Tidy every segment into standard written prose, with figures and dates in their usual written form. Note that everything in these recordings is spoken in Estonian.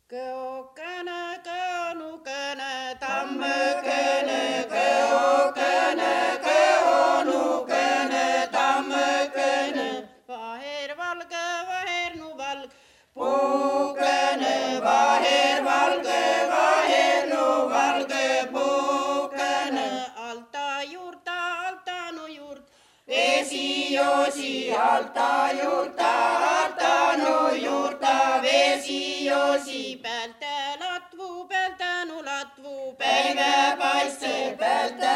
Kõokene, kõonukene, tammõkene, kõokene, kõonukene, tammõkene. Vaher valge, vaher nu valg, puukene, vaher valge, vaher nu valge, puukene. Alta nu juurt, vesi joosi, alta nu juurta, vesi joosi. Pälte nu latvu, päivä paiste, pälte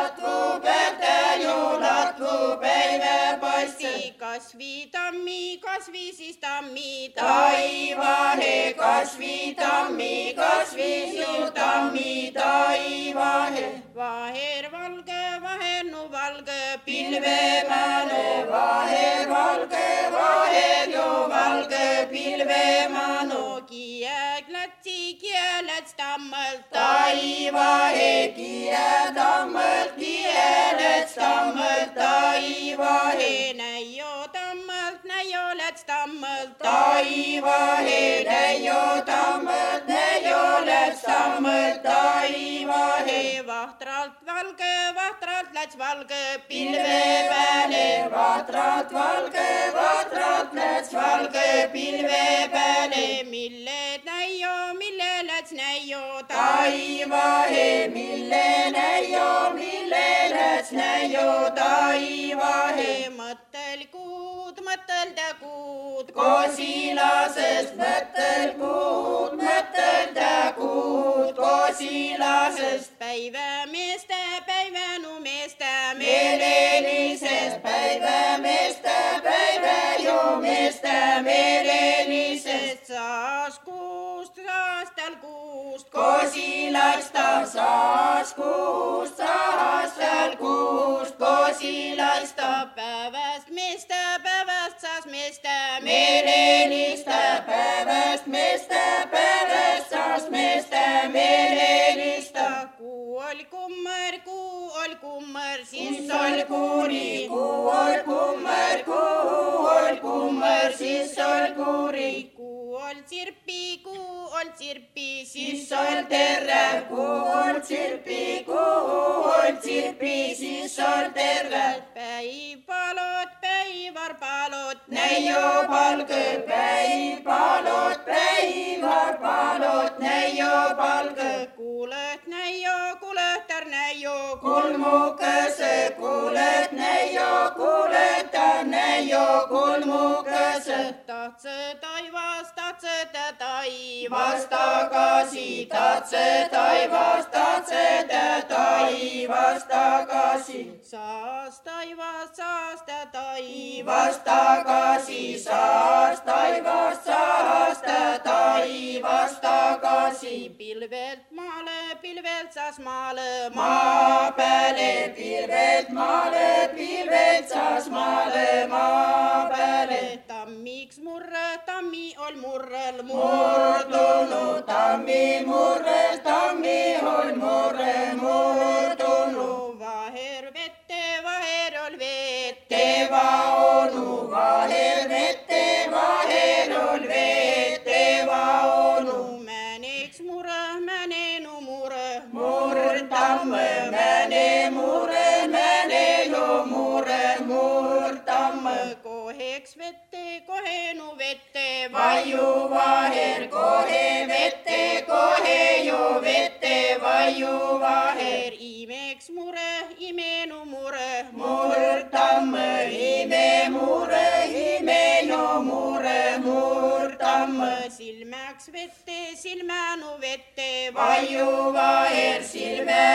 ju latvu, päivä paiste. Kasvi siis tammi, taivahe, kasvi ju tammi, taivahe. Vaher valge, vaher nu valge, pilvemäele, vaher valge, vaher ju valge, pilvemäno. Kielets tammalt, taivahe, kielets tammalt, taivahe. Näio lets tammalt, taivahe, näio lets tammalt, taivahe. Vahtralt läts valge, pilve peale, vahtralt läts valge, pilve peale. Mille läts näio, taivahe, mille läts näio, taivahe. Mõtelda kuud, kosilasest mõtelda kuud, kosilasest. Päivä nu meeste, meelelisest, päivä ju meeste, meelelisest. Saastal kuust, kosilaista, saastal kuust, kosilaista. Päeväst saas meeste, meelelistä, päeväst saas meeste, meelelistä. Kuu oli kummer, siis oli kuuri, kuu oli kummer, siis oli kuuri. Kuu oli tsirpi, siis oli terve, kuu oli tsirpi, siis oli terve. Päivarpalot, näio palge, päivarpalot, näio palge. Kuulet näio, kulmukese, kuulet näio, kulmukese. Tatse taivas tagasi, tatse taivas tagasi. Saas taivas tagasi, saas taivas tagasi. Pilvelt saas maale, maa peale, pilvelt saas maale, maa peale. Tammiks tammi ol murrel, murdunud, tammi ol murdunud. Vaher ol vette, vaonu, vaher ol vette, vaonu. Mäneks mänenu mure, murtamme, mäne ju murtamme. Koheks vette, kohenu vette, vaiu vaher, kohe vette, kohe ju vette, vaiu vaher. Imeks mure, imenu mure, murtamme, ime ju murtamme. Silmäks vette, silmänu vette, vaiu vaher, silme